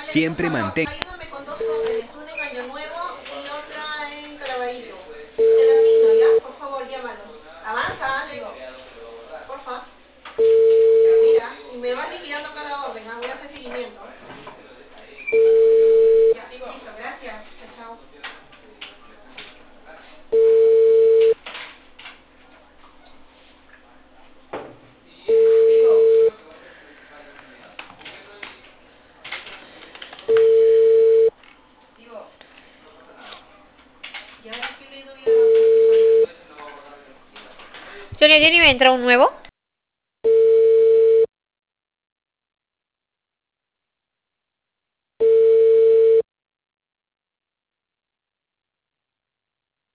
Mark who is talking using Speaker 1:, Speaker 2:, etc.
Speaker 1: Siempre mantén.
Speaker 2: Ayúdame con dos órdenes, una en Año Nuevo y otra en Caraballo. Te la asigno, ¿ya? Por favor, llámalos. Avanza, digo. Porfa. Mira, y me vas liquidando cada orden, ¿ah? Voy a hacer seguimiento. Ya, listo, gracias. Chao, chao. Digo, ¿y ahora qué le doy a Francisco?
Speaker 3: Sonia Jenny, ¿me entra un nuevo?